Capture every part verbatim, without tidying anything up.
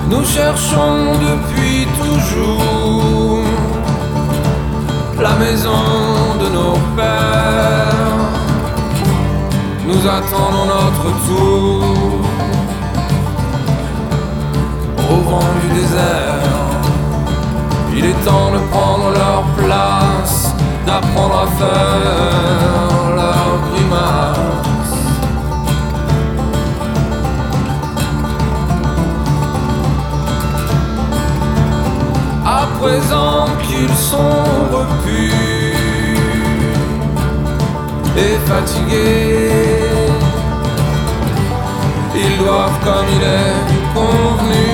Nous cherchons depuis toujours la maison de nos pères. Nous attendons notre tour au vent du désert. Il est temps de prendre leur place, d'apprendre à faire leur grimace. À présent qu'ils sont repus et fatigués, ils doivent, comme il est convenu,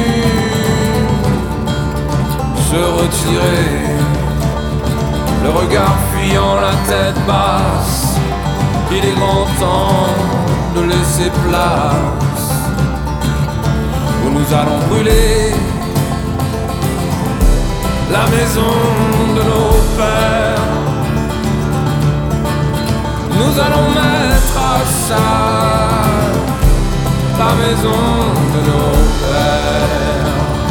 se retirer, le regard fuyant, la tête basse. Il est grand temps de laisser place où nous allons brûler la maison de nos pères. Nous allons mettre à ça la maison de nos pères.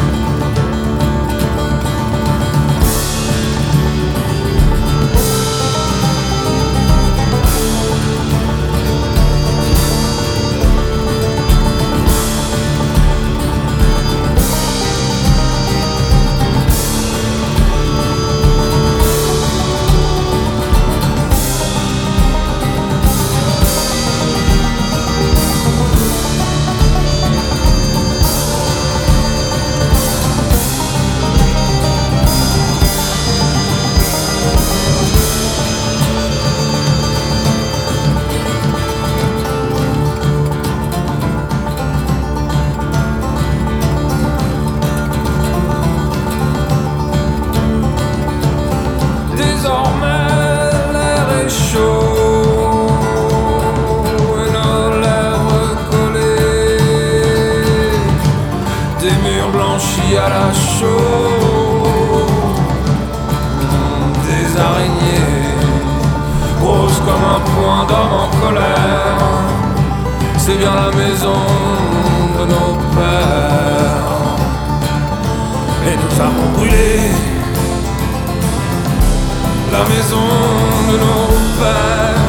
À la chaux, des araignées grosses comme un point d'homme en colère. C'est bien la maison de nos pères. Et nous avons brûlé la maison de nos pères.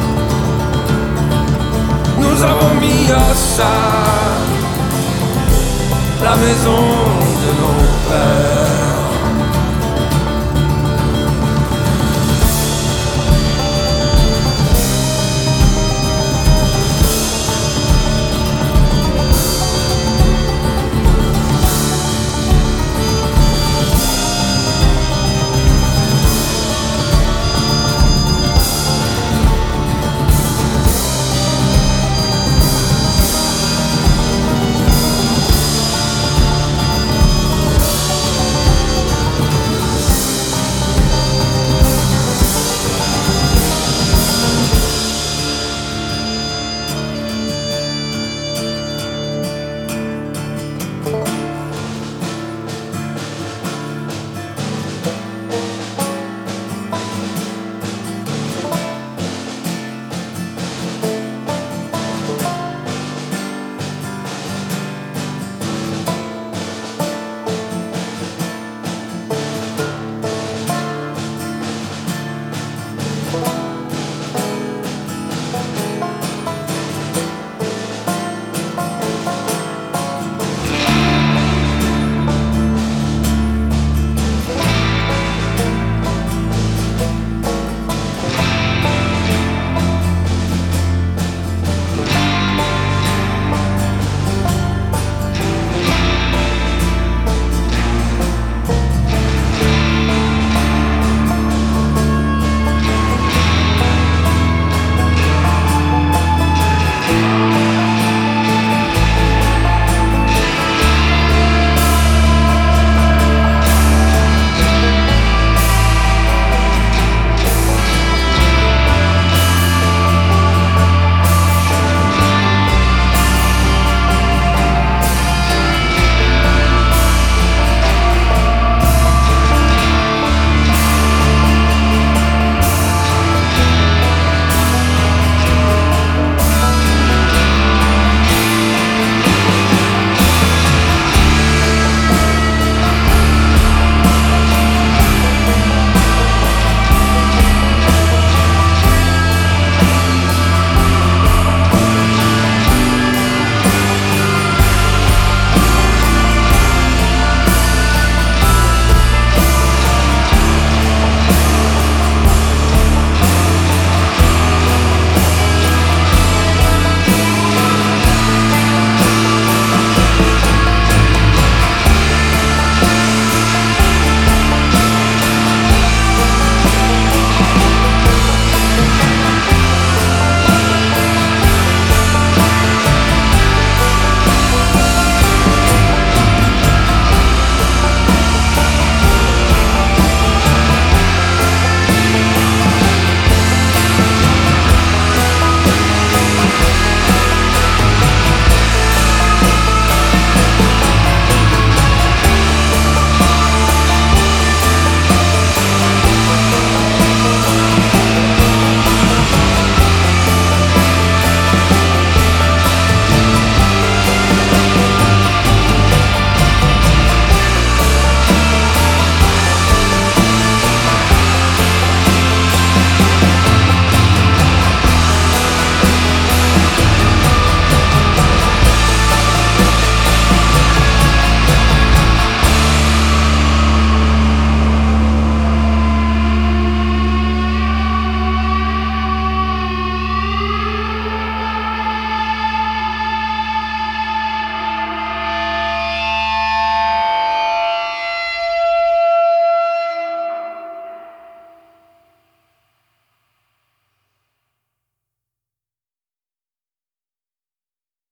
Nous avons mis à ça la maison de nos pères.